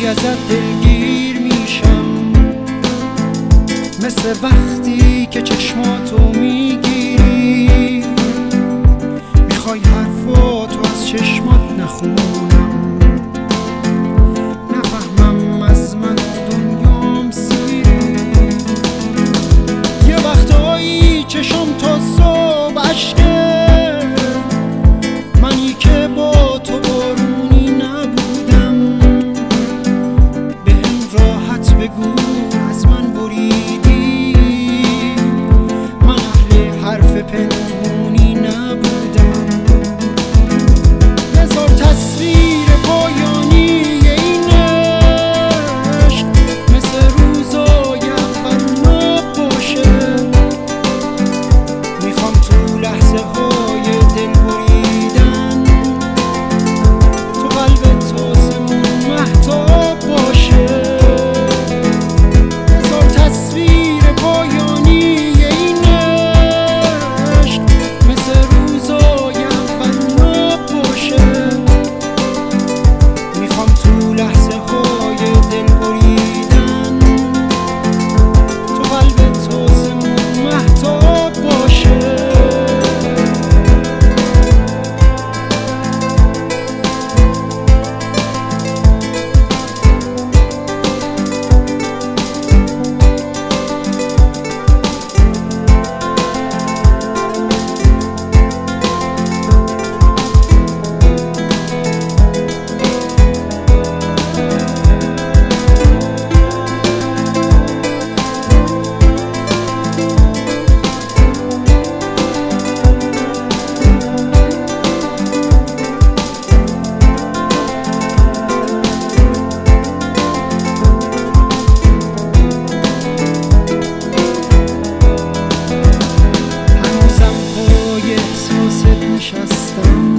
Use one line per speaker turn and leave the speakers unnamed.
ازت دلگیر میشم، مثل وقتی که چشماتو میگیری، میخوای حرفاتو از چشمات نخونم، نفهمم از من دنیام سیری. یه وقتایی چشم تا صبح اشکه، منی که با تو بارونی نبودم، بهم راحت بگو از من بریدی، من اهل حرف پنهونی نبودم. بذار تصویر پایانی این عشق مثل روزای اول ناب باشه، میخوام تو لحظه های دل بریدن تو قلب تازمون مهتاب باشه. بذار تصویر پایانی این عشق مثل روزای اول ناب باشه، میخوام تو لحظه های دل بریدن تو قلب تازمون مهتاب باشه. نشستم